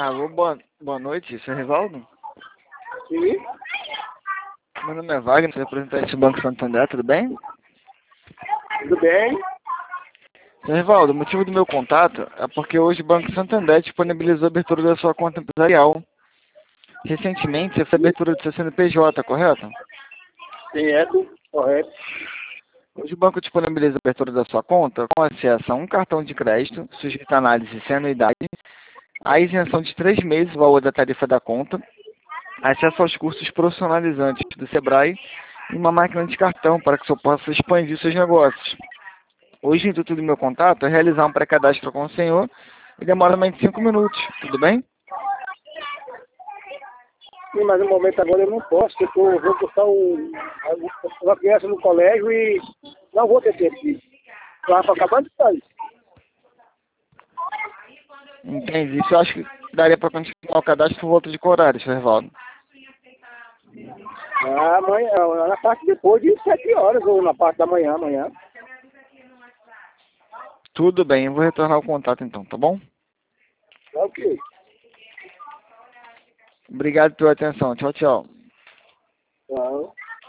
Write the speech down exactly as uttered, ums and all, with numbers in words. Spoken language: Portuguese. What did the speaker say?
Alô, boa, boa noite, seu Rivaldo? Sim. Meu nome é Wagner, sou representante do Banco Santander, tudo bem? Tudo bem? Seu Rivaldo, o motivo do meu contato é porque hoje o Banco Santander disponibilizou a abertura da sua conta empresarial. Recentemente, você fez a abertura do seu C N P J, correto? Certo, correto. Hoje o banco disponibiliza a abertura da sua conta com acesso a um cartão de crédito, sujeito à análise sem anuidade, a isenção de três meses o valor da tarifa da conta, acesso aos cursos profissionalizantes do Sebrae e uma máquina de cartão para que você possa expandir seus negócios. Hoje, o intuito do meu contato é realizar um pré-cadastro com o senhor e demora mais de cinco minutos, tudo bem? Sim, mas no momento agora eu não posso, porque eu vou buscar um, uma criança no colégio e não vou ter tempo disso. Estou acabando de sair. Entendi. Isso eu acho que daria para continuar o cadastro por volta de que horário, seu Rivaldo? Amanhã, na parte depois de sete horas, ou na parte da manhã, amanhã. Tudo bem, eu vou retornar o contato então, tá bom? Ok. Obrigado pela atenção. Tchau, tchau. Tchau.